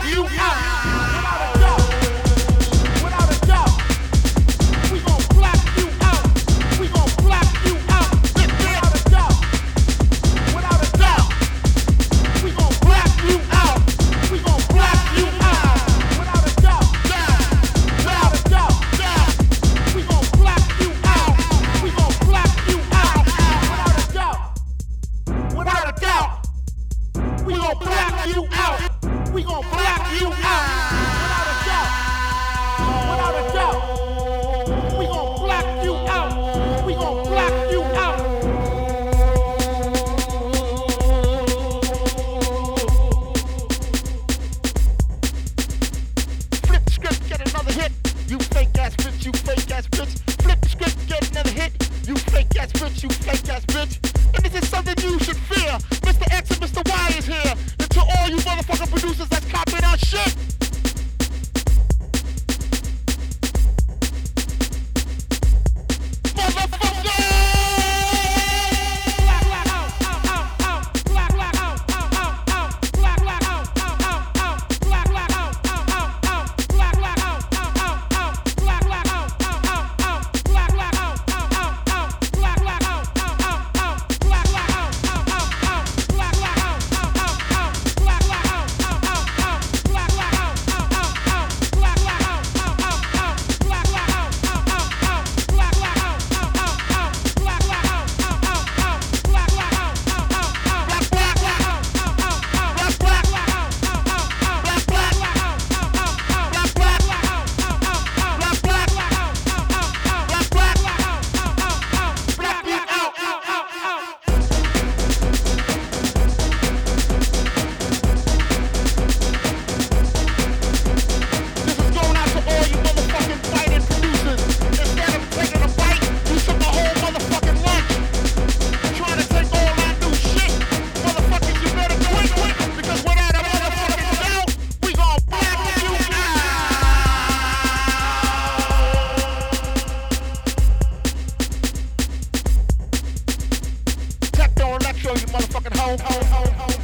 you out. Without a doubt. We gon' black you out. We gon' black you out. Without a doubt. Without a doubt. We gon' black you out. We gon' black you out. Without a doubt. Without a doubt. We gon' black you out. We gon' black you out. Without a doubt. Without a doubt. We gon' black you out. We gon' black you out. Without a doubt. Without a doubt. We gon' black you out. We gon' black you out. Flip the script, get another hit. You fake ass bitch, you fake ass bitch. Flip the script, get another hit. You fake ass bitch, you fake ass bitch. And this is something you should fear. Mr. X and Mr. Y is here. And to all you motherfucking producers that's copying our shit. You motherfucking hoe.